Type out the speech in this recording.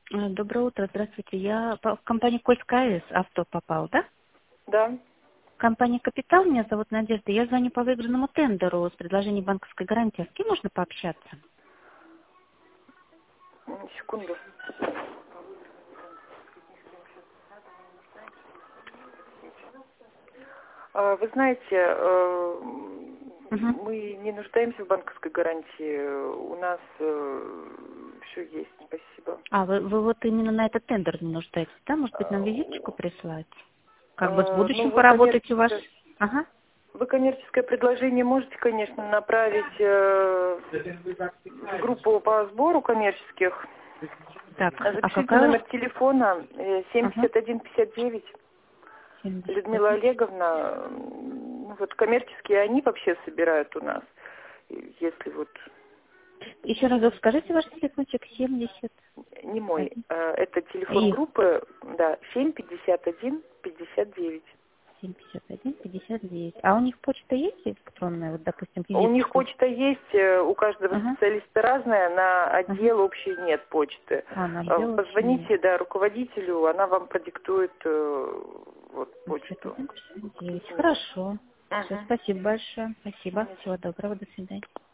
Доброе утро, здравствуйте. Я в компанию Кольская АЭС авто попал, да? Да. Компания «Капитал», меня зовут Надежда. Я звоню по выигранному тендеру с предложением банковской гарантии. С кем можно пообщаться? Секунду. Вы знаете, Угу. мы не нуждаемся в банковской гарантии. У нас все есть, спасибо. А, вы вот именно на этот тендер не нуждаетесь, да? Может быть, нам визиточку прислать? Как бы в Ну, будущем поработать у вас? Ага. вы коммерческое предложение можете, конечно, направить в группу по сбору коммерческих. Так, а Запишите какая... номер телефона Ага. 7159. 71. Людмила Олеговна, вот коммерческие они вообще собирают у нас. Если вот Еще разок скажите ваш телефончик. 70. не мой, 1. это телефон И группы, да, 75159. 751-59. А у них почта есть электронная? Вот, допустим, У них визиточку. почта есть, у каждого Ага. специалиста разная, на Ага. отдел общей нет почты. А, нам дело вообще нет. Позвоните, да, руководителю, она вам продиктует вот почту. 51-59. Хорошо. Все, Угу. спасибо большое. Спасибо. Всего доброго. До свидания.